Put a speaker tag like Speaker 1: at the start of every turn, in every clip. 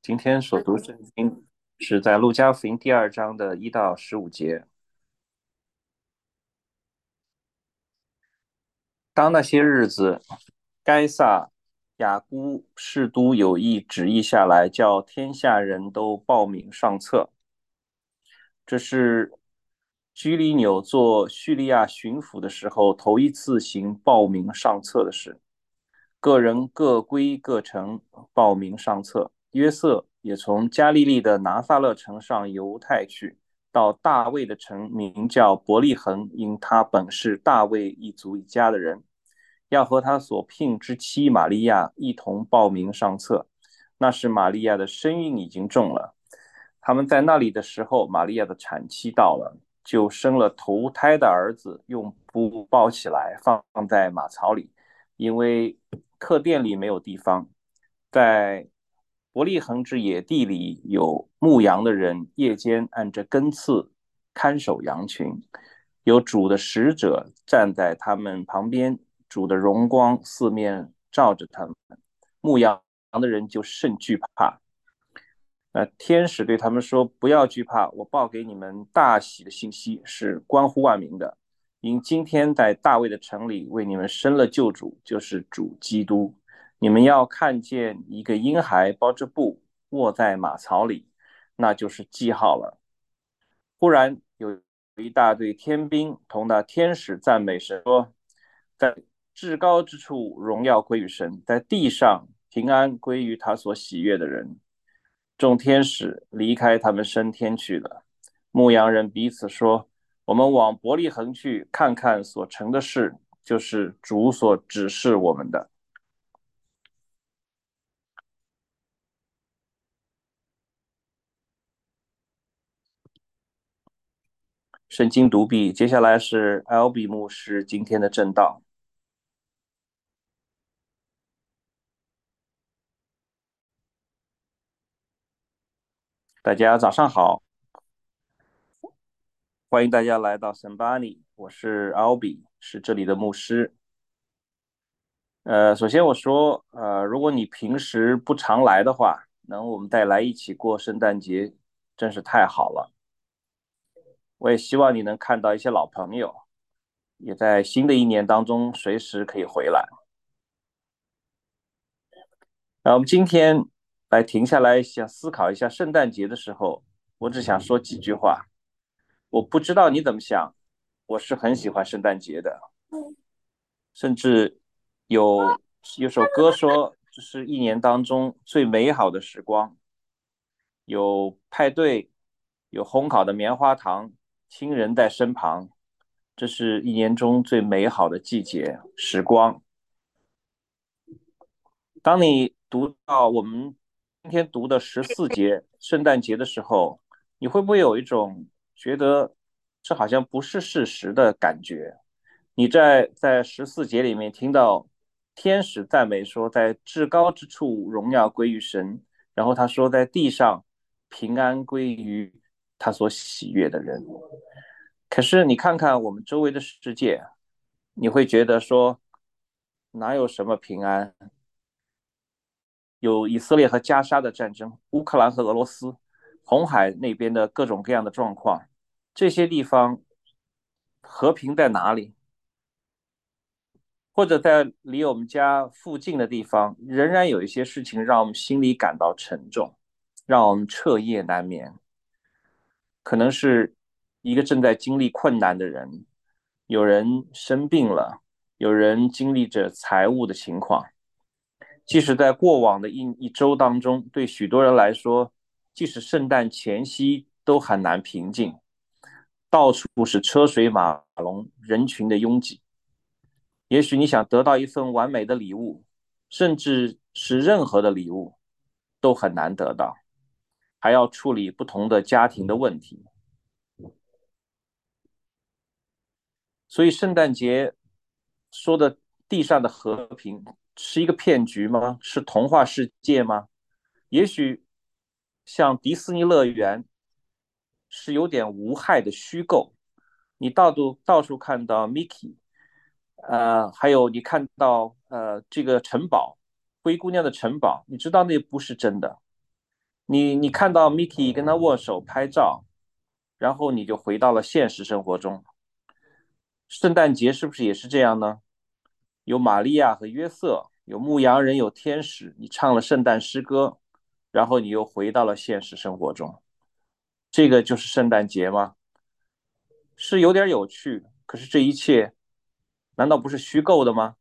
Speaker 1: 今天所读圣经是在路加福音第2章的1到15节。当那些日子，该撒亚古士都有意旨意下来，叫天下人都报名上册。这是居里纽做叙利亚巡抚的时候头一次行报名上册的事。个人各归各城报名上册。约瑟也从加利利的拿撒勒城上犹太去，到大卫的城，名叫伯利恒，因他本是大卫一族一家的人，要和他所聘之妻玛利亚一同报名上册。那时玛利亚的身孕已经重了。他们在那里的时候，玛利亚的产期到了，就生了头胎的儿子，用布包起来，放在马槽里，因为客店里没有地方。在伯利恒之野地里有牧羊的人，夜间按着更次看守羊群，有主的使者站在他们旁边，主的荣光四面照着他们，牧羊的人就甚惧怕。天使对他们说：“不要惧怕，我报给你们大喜的信息，是关乎万民的。因今天在大卫的城里为你们生了救主，就是主基督。你们要看见一个婴孩包着布卧在马槽里，那就是记号了。”忽然有一大队天兵同那天使赞美神说：在至高之处荣耀归于神，在地上平安归于他所喜悦的人。众天使离开他们升天去了。牧羊人彼此说：我们往伯利恒去，看看所成的事，就是主所指示我们的。圣经读毕，接下来是 L.B 牧师今天的正道。大家早上好，欢迎大家来到圣巴尼，我是 L.B， 是这里的牧师。首先我说，如果你平时不常来的话，能我们再来一起过圣诞节，真是太好了。我也希望你能看到一些老朋友，也在新的一年当中随时可以回来。我们今天来停下来想思考一下圣诞节的时候，我只想说几句话。我不知道你怎么想，我是很喜欢圣诞节的，甚至有有首歌说这是一年当中最美好的时光，有派对，有烘烤的棉花糖，亲人在身旁，这是一年中最美好的季节时光。当你读到我们今天读的14节圣诞节的时候，你会不会有一种觉得这好像不是事实的感觉？你在14节里面听到天使赞美说，在至高之处荣耀归于神，然后他说在地上平安归于他所喜悦的人。可是你看看我们周围的世界，你会觉得说哪有什么平安？有以色列和加沙的战争，乌克兰和俄罗斯，红海那边的各种各样的状况，这些地方和平在哪里？或者在离我们家附近的地方，仍然有一些事情让我们心里感到沉重，让我们彻夜难眠。可能是一个正在经历困难的人，有人生病了，有人经历着财务的情况。即使在过往的一周当中，对许多人来说，即使圣诞前夕都很难平静，到处是车水马龙，人群的拥挤。也许你想得到一份完美的礼物，甚至是任何的礼物，都很难得到，还要处理不同的家庭的问题。所以圣诞节说的地上的和平是一个骗局吗？是童话世界吗？也许像迪士尼乐园是有点无害的虚构，你到处看到 Mickey，还有你看到这个城堡，灰姑娘的城堡，你知道那不是真的。 你看到 Mickey 跟他握手拍照，然后你就回到了现实生活中。圣诞节是不是也是这样呢？有玛利亚和约瑟，有牧羊人，有天使，你唱了圣诞诗歌，然后你又回到了现实生活中。这个就是圣诞节吗？是有点有趣，可是这一切难道不是虚构的吗？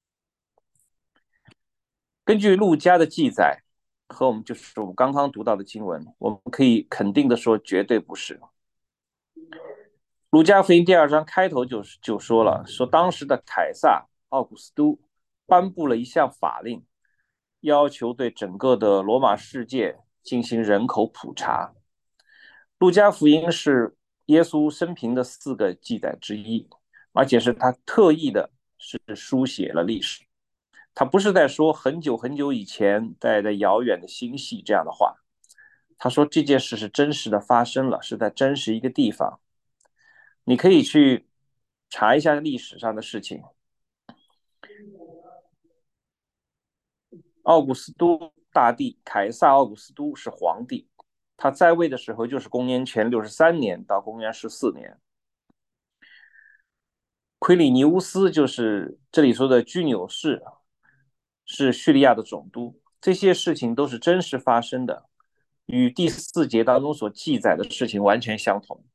Speaker 1: 根据路加的记载和我们刚刚读到的经文，我们可以肯定的说，绝对不是。路加福音第2章开头就说了，说当时的凯撒奥古斯都颁布了一项法令，要求对整个的罗马世界进行人口普查。路加福音是耶稣生平的4个记载之一，而且是他特意的是书写了历史。他不是在说很久很久以前在遥远的星系这样的话，他说这件事是真实的发生了，是在真实一个地方。你可以去查一下历史上的事情。奥古斯都大帝凯撒奥古斯都是皇帝，他在位的时候就是公元前63年到公元14年。奎里尼乌斯就是这里说的居纽士，是叙利亚的总督。这些事情都是真实发生的，与第4节当中所记载的事情完全相同。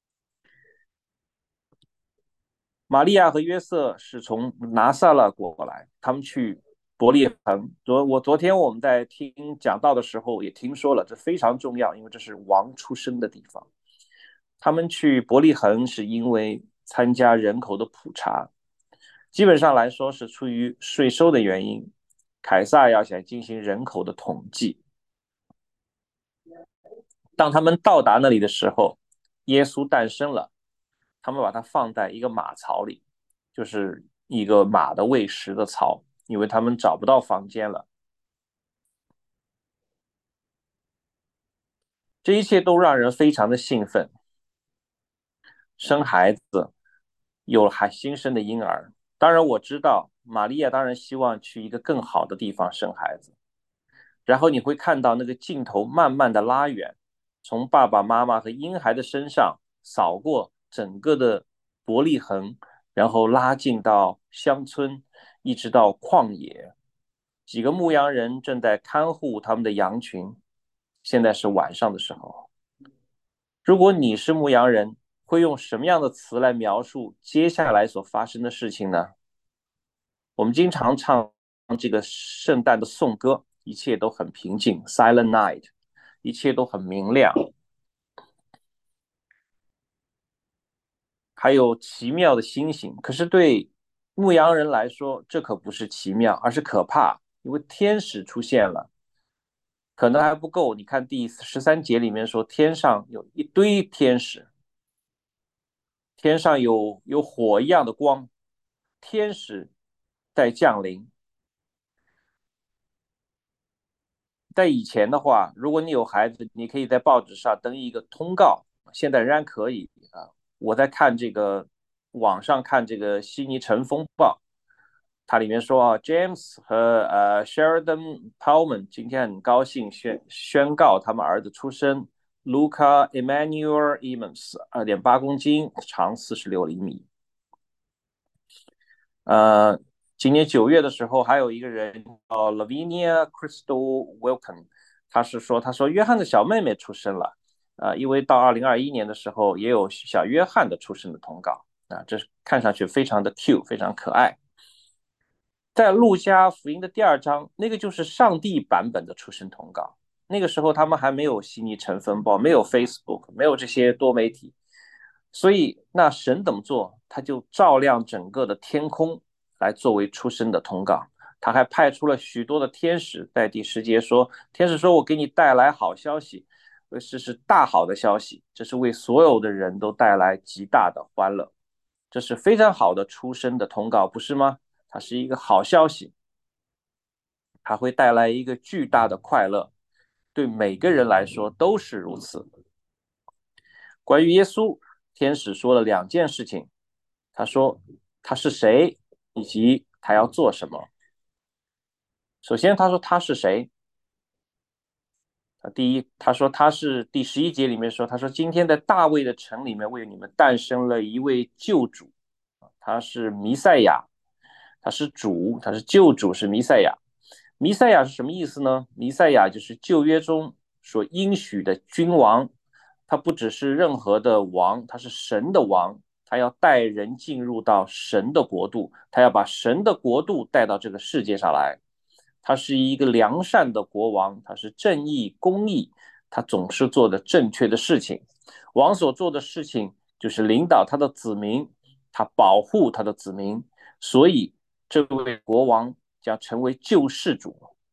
Speaker 1: 玛利亚和约瑟是从拿撒勒过来，他们去伯利恒。昨天我们在听讲道的时候也听说了，这非常重要，因为这是王出生的地方。他们去伯利恒是因为参加人口的普查，基本上来说是出于税收的原因。凯撒要想进行人口的统计，当他们到达那里的时候，耶稣诞生了，他们把它放在一个马槽里，就是一个马的喂食的槽，因为他们找不到房间了。这一切都让人非常的兴奋。生孩子，有了还新生的婴儿。当然，我知道玛利亚当然希望去一个更好的地方生孩子。然后你会看到那个镜头慢慢的拉远，从爸爸妈妈和婴孩的身上扫过整个的伯利恒，然后拉近到乡村，一直到旷野。几个牧羊人正在看护他们的羊群。现在是晚上的时候。如果你是牧羊人，会用什么样的词来描述接下来所发生的事情呢？我们经常唱这个圣诞的颂歌，一切都很平静 （Silent Night），一切都很明亮，还有奇妙的星星。可是对牧羊人来说，这可不是奇妙，而是可怕，因为天使出现了。可能还不够。你看第13节里面说，天上有一堆天使，天上有火一样的光，天使在降临。在以前的话，如果你有孩子，你可以在报纸上登一个通告，现在仍然可以啊。我在看这个网上看这个悉尼晨风报，它里面说啊，James 和Sheridan Palmer 今天很高兴宣告他们儿子出生，Luca Emmanuel Emmons 2.8公斤，长46厘米。呃，今年9月的时候，还有一个人叫 Lavinia Crystal Wilken，他说约翰的小妹妹出生了，因为到2021年的时候也有小约翰的出生的通告啊，这看上去非常的 cute，非常可爱。在路加福音的第2章，那个就是上帝版本的出生通告。那个时候他们还没有悉尼晨风报，没有 Facebook，没有这些多媒体，所以那神怎么做，他就照亮整个的天空来作为出生的通告。他还派出了许多的天使，在第10节说，天使说我给你带来好消息，是大好的消息，这是为所有的人都带来极大的欢乐，这是非常好的出生的通告，不是吗？它是一个好消息，它会带来一个巨大的快乐，对每个人来说都是如此。关于耶稣，天使说了2件事情，他说他是谁，以及他要做什么。首先，他说他是谁， 他说他是第11节里面说，他说今天在大卫的城里面为你们诞生了一位救主，他是弥赛亚，他是主，他是救主，是弥赛亚。弥赛亚是什么意思呢？弥赛亚就是旧约中所应许的君王，他不只是任何的王，他是神的王，他要带人进入到神的国度，他要把神的国度带到这个世界上来。他是一个良善的国王，他是正义公义，他总是做的正确的事情。王所做的事情就是领导他的子民，他保护他的子民，所以这位国王将成为救世主。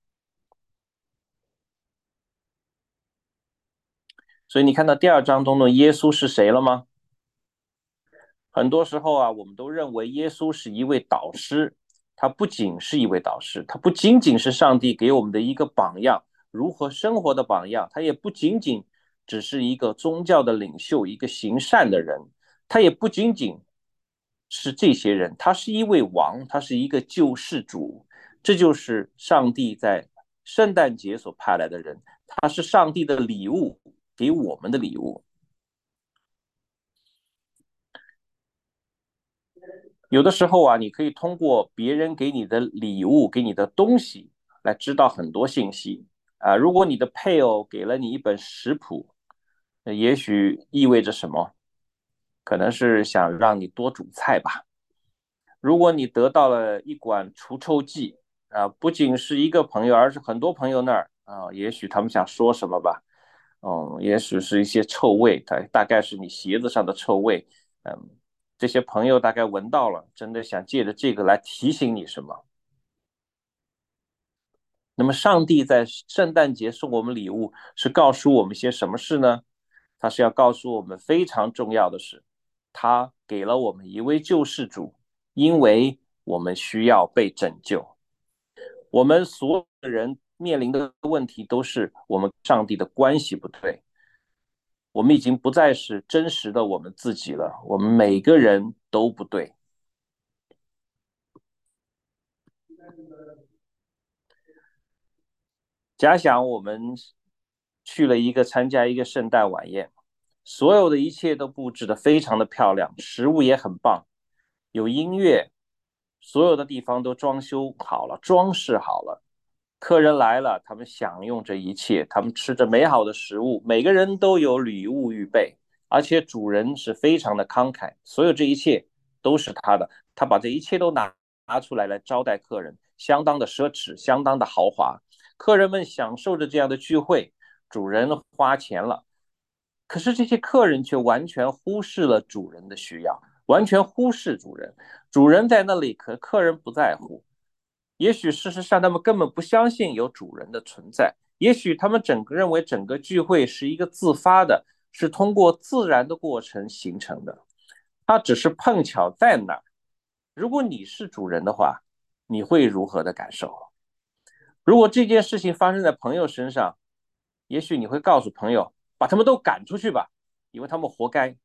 Speaker 1: 所以你看到第2章中的耶稣是谁了吗？很多时候啊，我们都认为耶稣是一位导师，他不仅是一位导师，他不仅仅是上帝给我们的一个榜样，如何生活的榜样，他也不仅仅只是一个宗教的领袖，一个行善的人，他也不仅仅是这些人，他是一位王，他是一个救世主，这就是上帝在圣诞节所派来的人，他是上帝的礼物，给我们的礼物。有的时候啊，你可以通过别人给你的礼物、给你的东西来知道很多信息啊。如果你的配偶给了你一本食谱，也许意味着什么？可能是想让你多煮菜吧。如果你得到了一管除臭剂啊，不仅是一个朋友，而是很多朋友那儿啊，也许他们想说什么吧。也许是一些臭味，大概是你鞋子上的臭味。嗯，这些朋友大概闻到了，真的想借着这个来提醒你什么。那么，上帝在圣诞节送我们礼物，是告诉我们些什么事呢？他是要告诉我们非常重要的是，他给了我们一位救世主，因为我们需要被拯救。我们所有的人面临的问题都是我们上帝的关系不对，我们已经不再是真实的我们自己了，我们每个人都不对。假想我们去了参加一个圣诞晚宴，所有的一切都布置得非常的漂亮，食物也很棒，有音乐，所有的地方都装修好了，装饰好了。客人来了，他们享用这一切，他们吃着美好的食物，每个人都有礼物预备，而且主人是非常的慷慨，所有这一切都是他的，他把这一切都拿出来招待客人，相当的奢侈，相当的豪华。客人们享受着这样的聚会，主人花钱了，可是这些客人却完全忽视了主人的需要，完全忽视主人。主人在那里，可客人不在乎。也许事实上他们根本不相信有主人的存在，也许他们认为整个聚会是一个自发的，是通过自然的过程形成的。它只是碰巧在那儿。如果你是主人的话，你会如何的感受？如果这件事情发生在朋友身上，也许你会告诉朋友，把他们都赶出去吧，因为他们活该。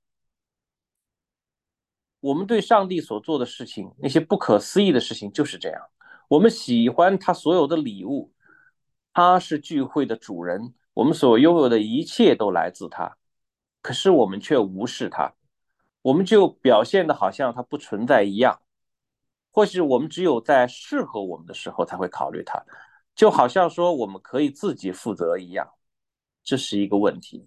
Speaker 1: 我们对上帝所做的事情，那些不可思议的事情就是这样。我们喜欢他所有的礼物，他是聚会的主人，我们所拥有的一切都来自他，可是我们却无视他，我们就表现的好像他不存在一样，或许我们只有在适合我们的时候才会考虑他，就好像说我们可以自己负责一样，这是一个问题。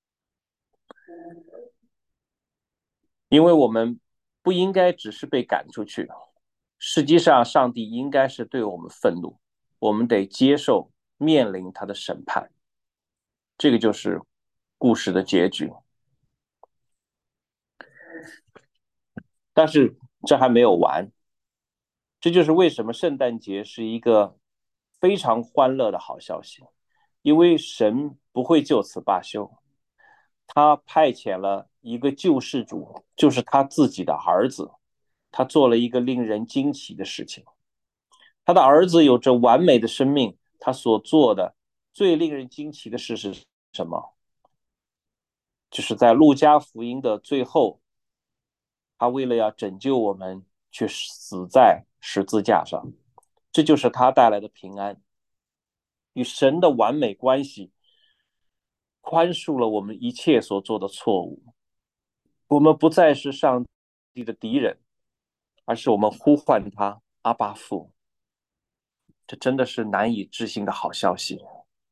Speaker 1: 因为我们不应该只是被赶出去，实际上上帝应该是对我们愤怒，我们得接受面临他的审判，这个就是故事的结局。但是这还没有完，这就是为什么圣诞节是一个非常欢乐的好消息，因为神不会就此罢休，他派遣了一个救世主，就是他自己的儿子，他做了一个令人惊奇的事情。他的儿子有着完美的生命，他所做的最令人惊奇的事是什么？就是在路加福音的最后，他为了要拯救我们，却死在十字架上。这就是他带来的平安与神的完美关系， 宽恕了我们一切所做的错误。我们不再是上帝的敌人，而是我们呼唤他阿巴父。这真的是难以置信的好消息。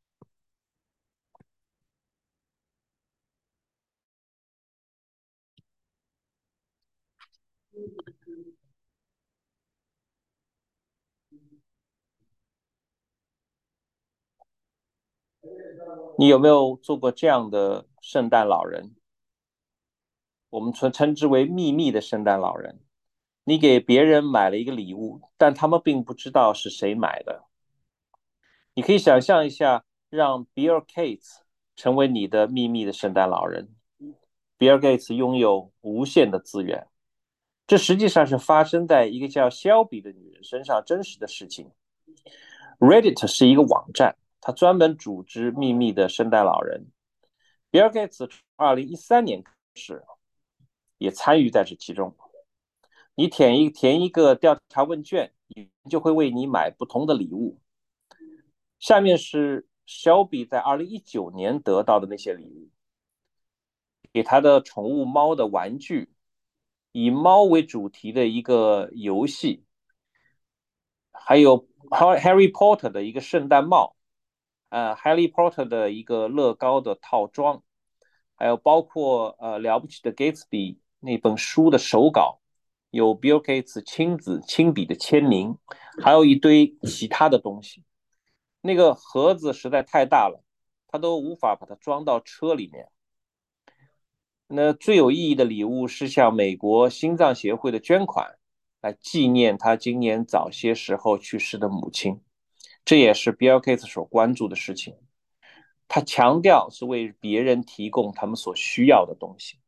Speaker 1: 你有没有做过这样的圣诞老人？我们称之为秘密的圣诞老人。你给别人买了一个礼物，但他们并不知道是谁买的。你可以想象一下，让比尔·盖茨成为你的秘密的圣诞老人。比尔·盖茨拥有无限的资源，这实际上是发生在一个叫肖比的女人身上真实的事情。Reddit 是一个网站，它专门组织秘密的圣诞老人。比尔·盖茨从2013年开始也参与在这其中。你填一个调查问卷，就会为你买不同的礼物。下面是 Shelby 在2019年得到的那些礼物：给他的宠物猫的玩具，以猫为主题的一个游戏，还有 Harry Potter 的一个圣诞帽，Harry Potter 的一个乐高的套装，还有包括了不起的 Gatsby 那本书的手稿，有 Bill Gates 亲自亲笔的签名，还有一堆其他的东西。那个盒子实在太大了，他都无法把它装到车里面。那最有意义的礼物是向美国心脏协会的捐款，来纪念他今年早些时候去世的母亲。这也是 Bill Gates 所关注的事情。他强调是为别人提供他们所需要的东西。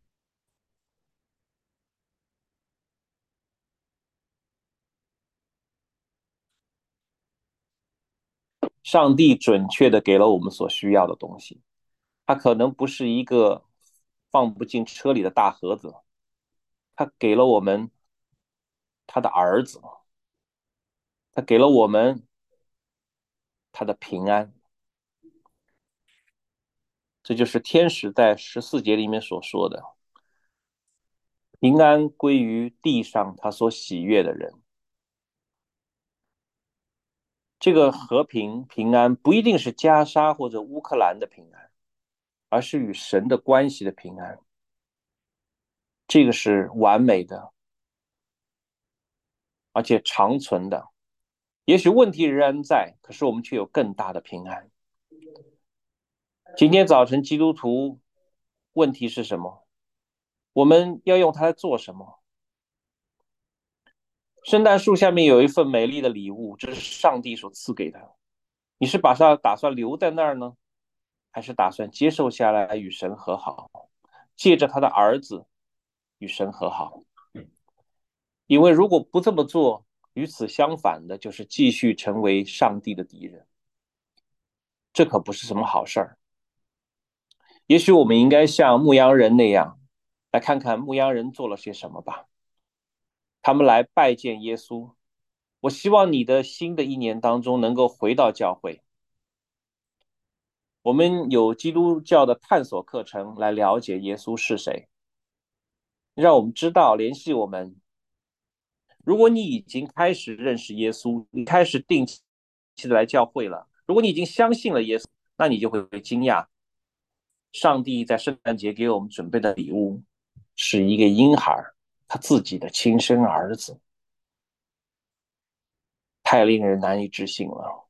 Speaker 1: 上帝准确的给了我们所需要的东西，他可能不是一个放不进车里的大盒子，他给了我们他的儿子，他给了我们他的平安。这就是天使在14节里面所说的：平安归于地上他所喜悦的人。这个和平平安不一定是加沙或者乌克兰的平安，而是与神的关系的平安。这个是完美的，而且长存的。也许问题仍然在，可是我们却有更大的平安。今天早晨，基督徒问题是什么？我们要用它来做什么？圣诞树下面有一份美丽的礼物，这是上帝所赐给的。你是把它打算留在那儿呢，还是打算接受下来与神和好，借着他的儿子与神和好？因为如果不这么做，与此相反的就是继续成为上帝的敌人，这可不是什么好事儿。也许我们应该像牧羊人那样，来看看牧羊人做了些什么吧。他们来拜见耶稣。我希望你的新的一年当中能够回到教会。我们有基督教的探索课程来了解耶稣是谁，让我们知道联系我们。如果你已经开始认识耶稣，你开始定期的来教会了，如果你已经相信了耶稣，那你就会惊讶，上帝在圣诞节给我们准备的礼物是一个婴孩，他自己的亲生儿子，太令人难以置信了。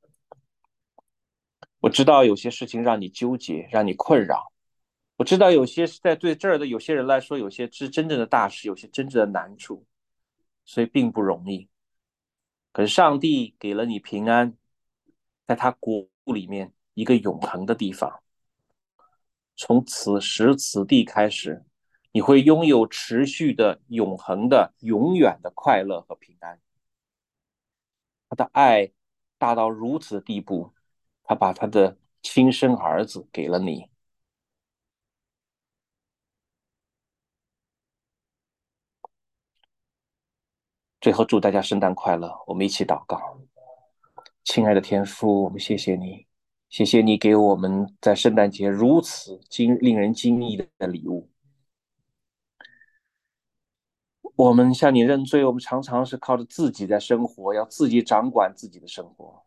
Speaker 1: 我知道有些事情让你纠结，让你困扰。我知道有些是在对这儿的有些人来说，有些是真正的大事，有些真正的难处，所以并不容易。可是上帝给了你平安，在他国度里面一个永恒的地方。从此时此地开始，你会拥有持续的、永恒的、永远的快乐和平安。他的爱大到如此的地步，他把他的亲生儿子给了你。最后，祝大家圣诞快乐！我们一起祷告。亲爱的天父，我们谢谢你， 谢谢你给我们在圣诞节如此令人惊异的礼物。我们向你认罪，我们常常是靠着自己在生活，要自己掌管自己的生活。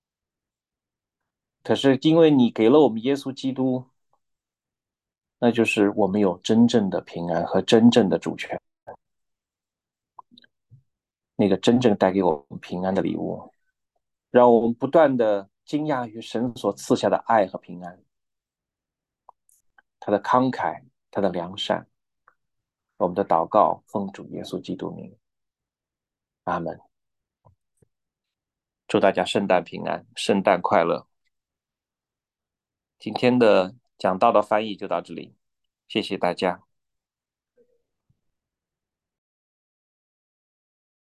Speaker 1: 可是因为你给了我们耶稣基督，那就是我们有真正的平安和真正的主权，那个真正带给我们平安的礼物，让我们不断的惊讶于神所赐下的爱和平安，他的慷慨，他的良善。我们的祷告，奉主耶稣基督名，阿门。祝大家圣诞平安，圣诞快乐。今天的讲道的翻译就到这里，谢谢大家。